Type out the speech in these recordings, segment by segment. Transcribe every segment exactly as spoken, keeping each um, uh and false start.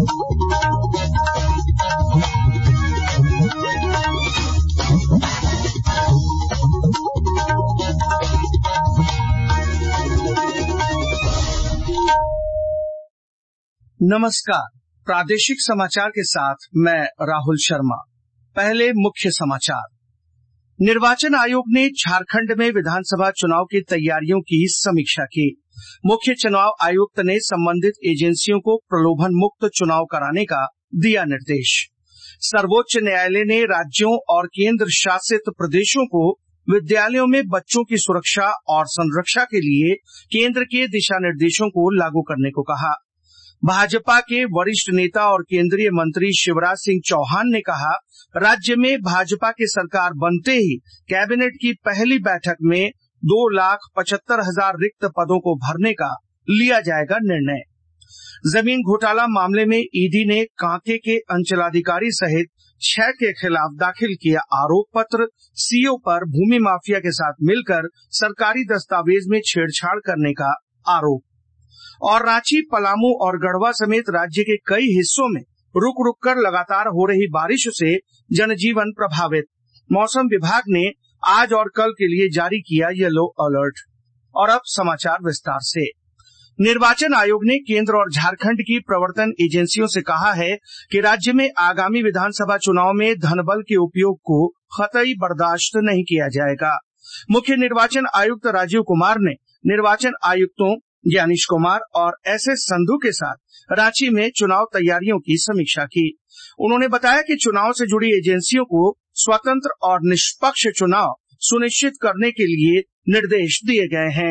नमस्कार, प्रादेशिक समाचार के साथ मैं राहुल शर्मा। पहले मुख्य समाचार। निर्वाचन आयोग ने झारखंड में विधानसभा चुनाव की तैयारियों की समीक्षा की। मुख्य चुनाव आयुक्त ने संबंधित एजेंसियों को प्रलोभन मुक्त चुनाव कराने का दिया निर्देश। सर्वोच्च न्यायालय ने राज्यों और केंद्र शासित प्रदेशों को विद्यालयों में बच्चों की सुरक्षा और संरक्षा के लिए केंद्र के दिशा निर्देशों को लागू करने को कहा। भाजपा के वरिष्ठ नेता और केंद्रीय मंत्री शिवराज सिंह चौहान ने कहा, राज्य में भाजपा की सरकार बनते ही कैबिनेट की पहली बैठक में दो लाख पचहत्तर हजार रिक्त पदों को भरने का लिया जाएगा निर्णय। जमीन घोटाला मामले में ईडी ने कांके के अंचलाधिकारी सहित छह के खिलाफ दाखिल किया आरोप पत्र। सीओ पर भूमि माफिया के साथ मिलकर सरकारी दस्तावेज में छेड़छाड़ करने का आरोप। और रांची, पलामू और गढ़वा समेत राज्य के कई हिस्सों में रुक रुक कर लगातार हो रही बारिश से जनजीवन प्रभावित। मौसम विभाग ने आज और कल के लिए जारी किया येलो अलर्ट। और अब समाचार विस्तार से। निर्वाचन आयोग ने केंद्र और झारखंड की प्रवर्तन एजेंसियों से कहा है कि राज्य में आगामी विधानसभा चुनाव में धनबल के उपयोग को कतई बर्दाश्त नहीं किया जाएगा। मुख्य निर्वाचन आयुक्त राजीव कुमार ने निर्वाचन आयुक्तों ज्ञानेश कुमार और एस एस संधू के साथ रांची में चुनाव तैयारियों की समीक्षा की। उन्होंने बताया कि चुनाव से जुड़ी एजेंसियों को स्वतंत्र और निष्पक्ष चुनाव सुनिश्चित करने के लिए निर्देश दिए गए हैं।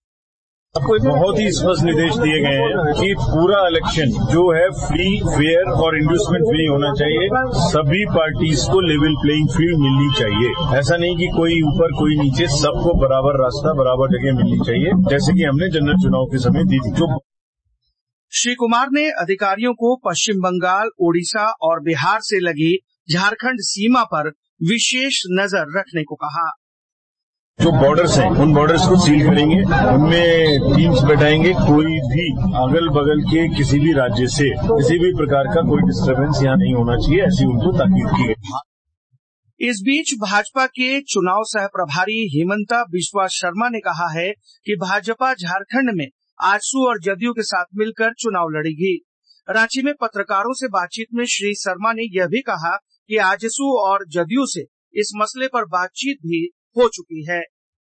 बहुत ही स्पष्ट निर्देश दिए गए हैं कि पूरा इलेक्शन जो है फ्री, फेयर और इंड्यूसमेंट फ्री होना चाहिए। सभी पार्टीज को लेवल प्लेइंग फील्ड मिलनी चाहिए। ऐसा नहीं कि कोई ऊपर कोई नीचे, सबको बराबर रास्ता, बराबर जगह मिलनी चाहिए, जैसे कि हमने जनरल चुनाव के समय दी थी। जो श्री कुमार ने अधिकारियों को पश्चिम बंगाल, ओडिशा और बिहार से लगी झारखंड सीमा पर विशेष नजर रखने को कहा। जो बॉर्डर्स हैं उन बॉर्डर्स को सील करेंगे, उनमें टीम्स बैठाएंगे। कोई भी अगल बगल के किसी भी राज्य से किसी भी प्रकार का कोई डिस्टर्बेंस यहाँ नहीं होना चाहिए, ऐसी उनको ताकीद की गई। इस बीच भाजपा के चुनाव सह प्रभारी हेमंता बिस्वा शर्मा ने कहा है कि भाजपा झारखंड में आजसू और जदयू के साथ मिलकर चुनाव लड़ेगी। रांची में पत्रकारों से बातचीत में श्री शर्मा ने यह भी कहा कि आजसू और जदयू से इस मसले पर बातचीत भी हो चुकी है।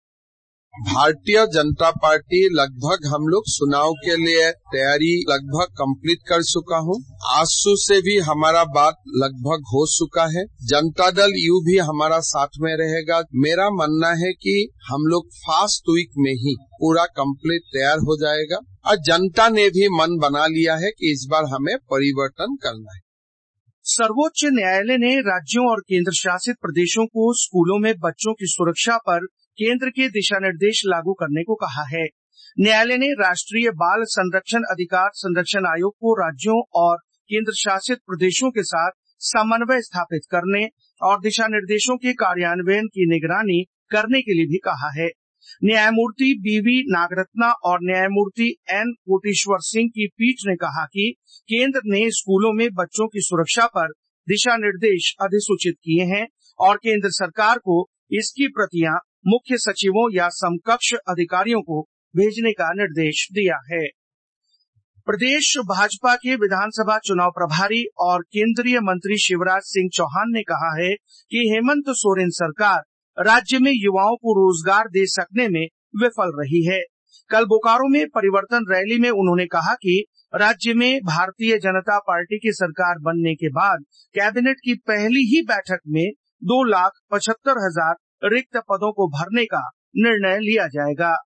भारतीय जनता पार्टी लगभग हम लोग चुनाव के लिए तैयारी लगभग कंप्लीट कर चुका हूँ। आजसू से भी हमारा बात लगभग हो चुका है। जनता दल यू भी हमारा साथ में रहेगा। मेरा मानना है कि हम लोग फास्ट वीक में ही पूरा कंप्लीट तैयार हो जाएगा और जनता ने भी मन बना लिया है कि इस बार हमें परिवर्तन करना है। सर्वोच्च न्यायालय ने राज्यों और केंद्र शासित प्रदेशों को स्कूलों में बच्चों की सुरक्षा पर केंद्र के दिशा निर्देश लागू करने को कहा है। न्यायालय ने राष्ट्रीय बाल संरक्षण अधिकार संरक्षण आयोग को राज्यों और केंद्र शासित प्रदेशों के साथ समन्वय स्थापित करने और दिशा निर्देशों के कार्यान्वयन की निगरानी करने के लिए भी कहा है। न्यायमूर्ति बीवी नागरत्ना और न्यायमूर्ति एन कोटेश्वर सिंह की पीठ ने कहा कि केंद्र ने स्कूलों में बच्चों की सुरक्षा पर दिशा निर्देश अधिसूचित किए हैं और केंद्र सरकार को इसकी प्रतियां मुख्य सचिवों या समकक्ष अधिकारियों को भेजने का निर्देश दिया है। प्रदेश भाजपा के विधानसभा चुनाव प्रभारी और केंद्रीय मंत्री शिवराज सिंह चौहान ने कहा है कि हेमंत सोरेन सरकार राज्य में युवाओं को रोजगार दे सकने में विफल रही है। कल बोकारो में परिवर्तन रैली में उन्होंने कहा कि राज्य में भारतीय जनता पार्टी की सरकार बनने के बाद कैबिनेट की पहली ही बैठक में दो लाख पचहत्तर हजार रिक्त पदों को भरने का निर्णय लिया जाएगा।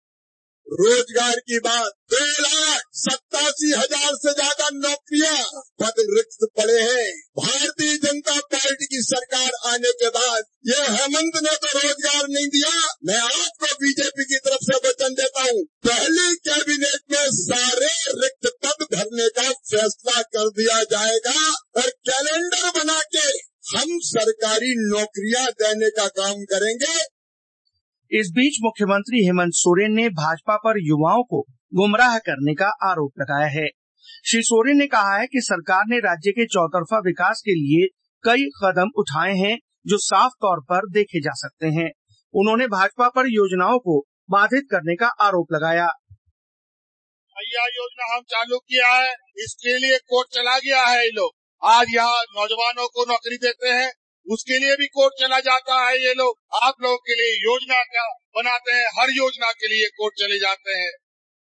रोजगार की बात, दो लाख सत्तासी हजार से ज्यादा नौकरियां पद रिक्त पड़े हैं। भारतीय जनता पार्टी की सरकार आने के बाद ये हेमंत ने तो रोजगार नहीं दिया। मैं आपको बीजेपी की तरफ से वचन देता हूँ, पहली कैबिनेट में सारे रिक्त पद भरने का फैसला कर दिया जाएगा और कैलेंडर बना के हम सरकारी नौकरियां देने का काम करेंगे। इस बीच मुख्यमंत्री हेमंत सोरेन ने भाजपा पर युवाओं को गुमराह करने का आरोप लगाया है। श्री सोरेन ने कहा है कि सरकार ने राज्य के चौतरफा विकास के लिए कई कदम उठाए हैं जो साफ तौर पर देखे जा सकते हैं। उन्होंने भाजपा पर योजनाओं को बाधित करने का आरोप लगाया। भैया योजना हम चालू किया है, इसके लिए कोर्ट चला गया है। ये लोग आज यहाँ नौजवानों को नौकरी देते हैं, उसके लिए भी कोर्ट चला जाता है। ये लोग आप लोगों के लिए योजना क्या बनाते हैं, हर योजना के लिए कोर्ट चले जाते हैं।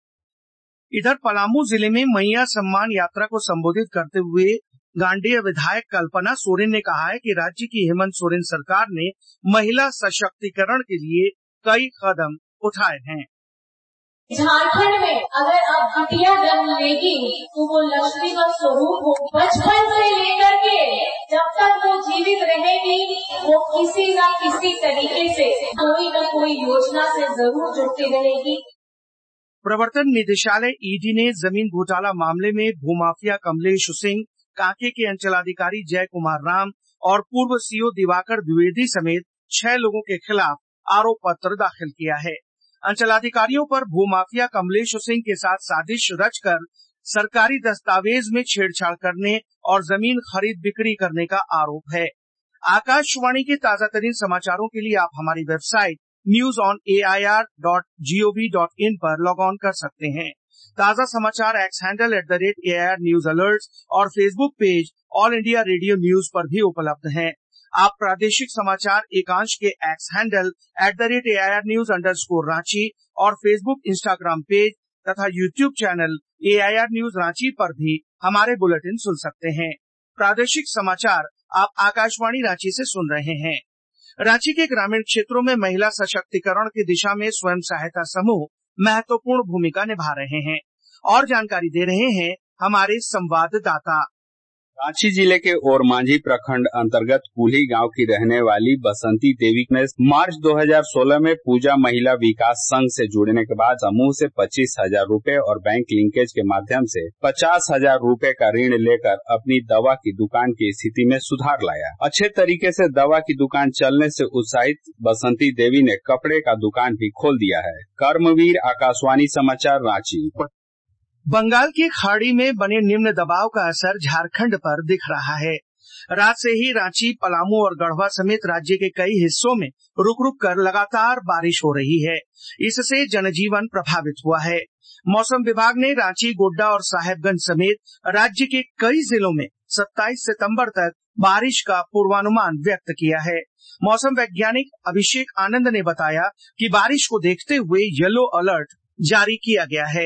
इधर पलामू जिले में मैया सम्मान यात्रा को संबोधित करते हुए गांडेय विधायक कल्पना सोरेन ने कहा है कि राज्य की हेमंत सोरेन सरकार ने महिला सशक्तिकरण के लिए कई कदम उठाए हैं। झारखंड में अगर अब बिटिया जन्म लेगी तो वो लक्ष्मी का स्वरूप हो। बचपन से लेकर के जब तक वो जीवित रहेगी वो किसी न किसी तरीके से कोई न कोई योजना से जरूर जुड़ती रहेगी। प्रवर्तन निदेशालय ईडी ने जमीन घोटाला मामले में भूमाफिया कमलेश सिंह, कांके के अंचलाधिकारी जय कुमार राम और पूर्व सीओ दिवाकर द्विवेदी समेत छह लोगों के खिलाफ आरोप पत्र दाखिल किया है। अंचलाधिकारियों पर भूमाफिया कमलेश सिंह के साथ साजिश रचकर सरकारी दस्तावेज में छेड़छाड़ करने और जमीन खरीद बिक्री करने का आरोप है। आकाशवाणी के ताजा तरीन समाचारों के लिए आप हमारी website news on A I R dot G O V dot in पर लॉग ऑन कर सकते हैं। ताजा समाचार X handle at the rate A I R news alerts और Facebook page All India Radio news पर भी उपलब्ध हैं। आप प्रादेशिक समाचार एकांश के X handle at the rate A I R news underscore Ranchi और फेसबुक, इंस्टाग्राम पेज तथा YouTube channel A I R news Ranchi पर भी हमारे बुलेटिन सुन सकते हैं। प्रादेशिक समाचार आप आकाशवाणी रांची से सुन रहे हैं। रांची के ग्रामीण क्षेत्रों में महिला सशक्तिकरण की दिशा में स्वयं सहायता समूह महत्वपूर्ण भूमिका निभा रहे हैं और जानकारी दे रहे हैं हमारे संवाददाता। रांची जिले के ओरमांझी प्रखंड अंतर्गत कुल्ही गांव की रहने वाली बसंती देवी ने मार्च दो हज़ार सोलह में पूजा महिला विकास संघ से जुड़ने के बाद समूह से पच्चीस हजार रूपए और बैंक लिंकेज के माध्यम से पचास हजार रूपए का ऋण लेकर अपनी दवा की दुकान की स्थिति में सुधार लाया। अच्छे तरीके से दवा की दुकान चलने से उत्साहित बसंती देवी ने कपड़े का दुकान भी खोल दिया है। कर्मवीर, आकाशवाणी समाचार, रांची। बंगाल की खाड़ी में बने निम्न दबाव का असर झारखंड पर दिख रहा है। रात से ही रांची, पलामू और गढ़वा समेत राज्य के कई हिस्सों में रुक रुक कर लगातार बारिश हो रही है। इससे जनजीवन प्रभावित हुआ है। मौसम विभाग ने रांची, गोड्डा और साहेबगंज समेत राज्य के कई जिलों में सत्ताईस सितंबर तक बारिश का पूर्वानुमान व्यक्त किया है। मौसम वैज्ञानिक अभिषेक आनंद ने बताया कि बारिश को देखते हुए येलो अलर्ट जारी किया गया है।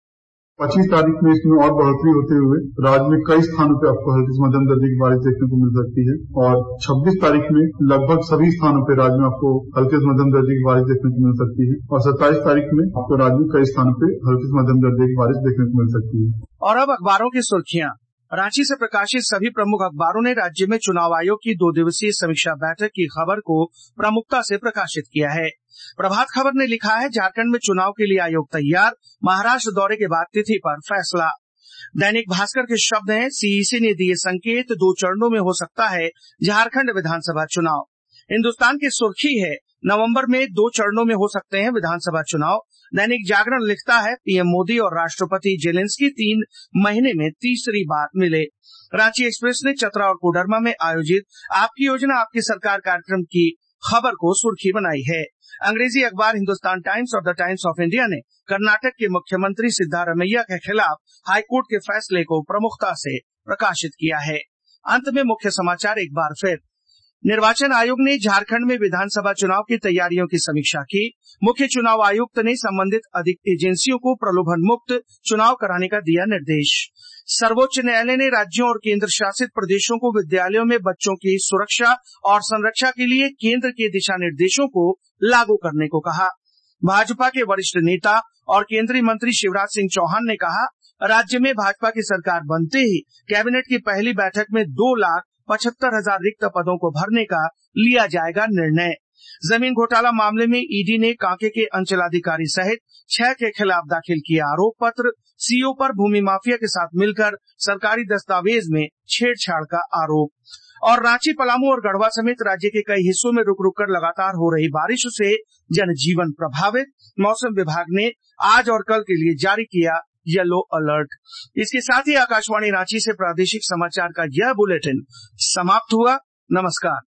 पच्चीस तारीख में इसमें और बढ़ोतरी होते हुए राज्य में कई स्थानों पे आपको हल्की से मध्यम दर्जे की बारिश देखने को मिल सकती है और छब्बीस तारीख में लगभग सभी स्थानों पे राज्य में आपको हल्के से मध्यम दर्जे की बारिश देखने को मिल सकती है और सत्ताईस तारीख में आपको राज्य में कई स्थानों पे हल्की से मध्यम दर्जे की बारिश देखने को मिल सकती है। और अब अखबारों की सुर्खियां। रांची से प्रकाशित सभी प्रमुख अखबारों ने राज्य में चुनाव आयोग की दो दिवसीय समीक्षा बैठक की खबर को प्रमुखता से प्रकाशित किया है। प्रभात खबर ने लिखा है, झारखंड में चुनाव के लिए आयोग तैयार, महाराष्ट्र दौरे के बाद तिथि पर फैसला। दैनिक भास्कर के शब्द हैं, सी ई सी ने दिए संकेत, दो चरणों में हो सकता है झारखंड विधानसभा चुनाव। हिन्दुस्तान की सुर्खी है, नवंबर में दो चरणों में हो सकते हैं विधानसभा चुनाव। दैनिक जागरण लिखता है, पीएम मोदी और राष्ट्रपति जेलेंस्की तीन महीने में तीसरी बार मिले। रांची एक्सप्रेस ने चतरा और कोडरमा में आयोजित आपकी योजना आपकी सरकार कार्यक्रम की खबर को सुर्खी बनाई है। अंग्रेजी अखबार हिंदुस्तान टाइम्स और द टाइम्स ऑफ इंडिया ने कर्नाटक के मुख्यमंत्री सिद्धारमैया के खिलाफ हाईकोर्ट के फैसले को प्रमुखता से प्रकाशित किया है। अंत में मुख्य समाचार एक बार फिर। निर्वाचन आयोग ने झारखंड में विधानसभा चुनाव की तैयारियों की समीक्षा की। मुख्य चुनाव आयुक्त ने संबंधित अधिक एजेंसियों को प्रलोभन मुक्त चुनाव कराने का दिया निर्देश। सर्वोच्च न्यायालय ने राज्यों और केंद्र शासित प्रदेशों को विद्यालयों में बच्चों की सुरक्षा और संरक्षा के लिए केंद्र के दिशा निर्देशों को लागू करने को कहा। भाजपा के वरिष्ठ नेता और केंद्रीय मंत्री शिवराज सिंह चौहान ने कहा, राज्य में भाजपा की सरकार बनते ही कैबिनेट की पहली बैठक में दो लाख पचहत्तर हजार रिक्त पदों को भरने का लिया जाएगा निर्णय। जमीन घोटाला मामले में ईडी ने कांके के अंचलाधिकारी सहित छह के खिलाफ दाखिल किया आरोप पत्र। सीओ पर भूमि माफिया के साथ मिलकर सरकारी दस्तावेज में छेड़छाड़ का आरोप। और रांची, पलामू और गढ़वा समेत राज्य के कई हिस्सों में रुक रुक कर लगातार हो रही बारिश से जनजीवन प्रभावित। मौसम विभाग ने आज और कल के लिए जारी किया येलो अलर्ट। इसके साथ ही आकाशवाणी रांची से प्रादेशिक समाचार का यह बुलेटिन समाप्त हुआ। नमस्कार।